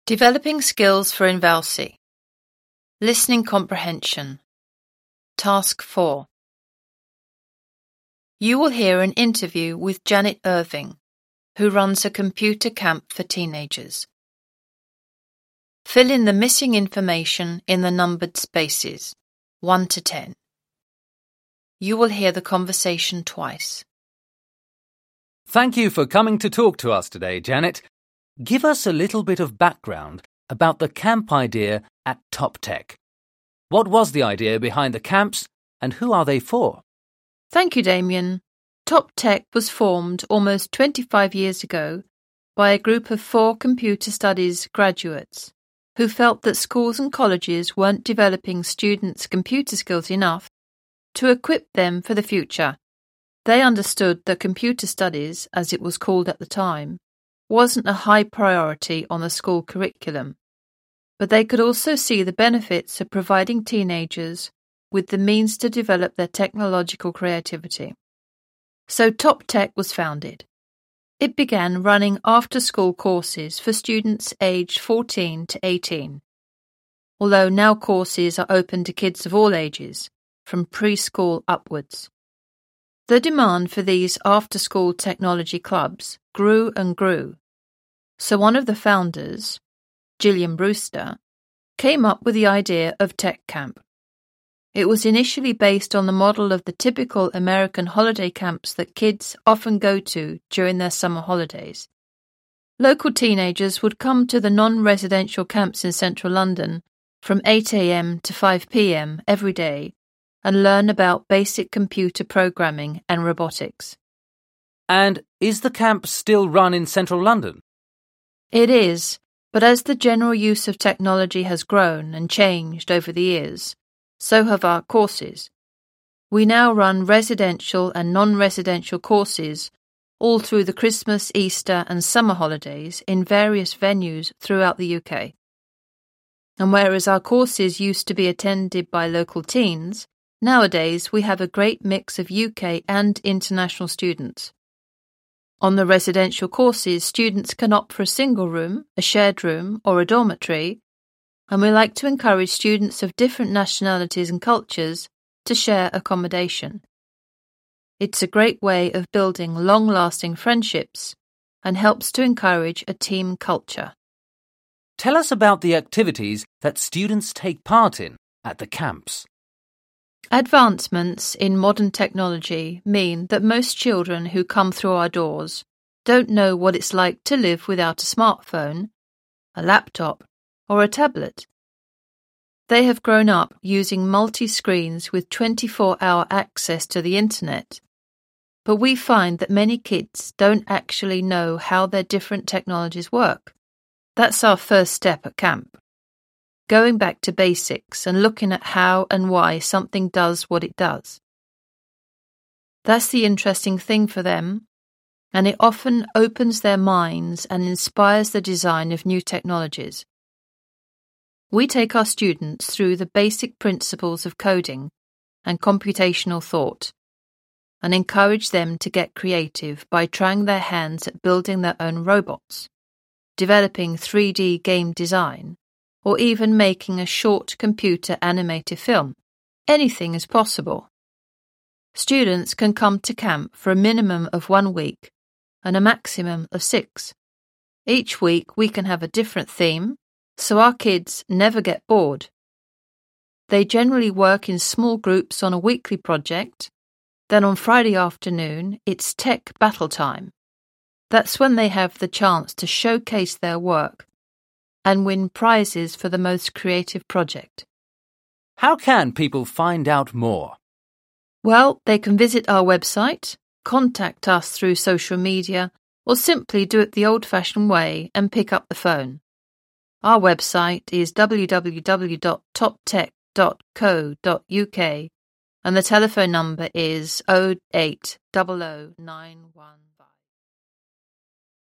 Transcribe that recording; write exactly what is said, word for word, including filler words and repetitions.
Developing skills for Invalsi. Listening comprehension. Task four. You will hear an interview with Janet Irving, who runs a computer camp for teenagers. Fill in the missing information in the numbered spaces, one to ten. You will hear the conversation twice. Thank you for coming to talk to us today, Janet. Give us a little bit of background about the camp idea at TopTech. What was the idea behind the camps and who are they for? Thank you, Damien. TopTech was formed almost twenty-five years ago by a group of four computer studies graduates who felt that schools and colleges weren't developing students' computer skills enough to equip them for the future. They understood that computer studies, as it was called at the time, wasn't a high priority on the school curriculum, but they could also see the benefits of providing teenagers with the means to develop their technological creativity. So TopTech was founded. It began running after-school courses for students aged fourteen to eighteen, although now courses are open to kids of all ages, from preschool upwards. The demand for these after-school technology clubs grew and grew, so one of the founders, Gillian Brewster, came up with the idea of Tech Camp. It was initially based on the model of the typical American holiday camps that kids often go to during their summer holidays. Local teenagers would come to the non-residential camps in central London from eight a.m. to five p.m. every day and learn about basic computer programming and robotics. And is the camp still run in central London? It is, but as the general use of technology has grown and changed over the years, so have our courses. We now run residential and non-residential courses all through the Christmas, Easter and summer holidays in various venues throughout the U K. And whereas our courses used to be attended by local teens, nowadays we have a great mix of U K and international students. On the residential courses, students can opt for a single room, a shared room or a dormitory, and we like to encourage students of different nationalities and cultures to share accommodation. It's a great way of building long-lasting friendships and helps to encourage a team culture. Tell us about the activities that students take part in at the camps. Advancements in modern technology mean that most children who come through our doors don't know what it's like to live without a smartphone, a laptop, or a tablet. They have grown up using multi-screens with twenty-four hour access to the internet, but we find that many kids don't actually know how their different technologies work. That's our first step at camp. Going back to basics and looking at how and why something does what it does. That's the interesting thing for them, and it often opens their minds and inspires the design of new technologies. We take our students through the basic principles of coding and computational thought, and encourage them to get creative by trying their hands at building their own robots, developing three D game design, or even making a short computer animated film. Anything is possible. Students can come to camp for a minimum of one week and a maximum of six. Each week we can have a different theme, so our kids never get bored. They generally work in small groups on a weekly project. Then on Friday afternoon, it's tech battle time. That's when they have the chance to showcase their work and win prizes for the most creative project. How can people find out more? Well, they can visit our website, contact us through social media, or simply do it the old-fashioned way and pick up the phone. Our website is w w w dot top tech dot co dot u k and the telephone number is oh eight hundred nine one.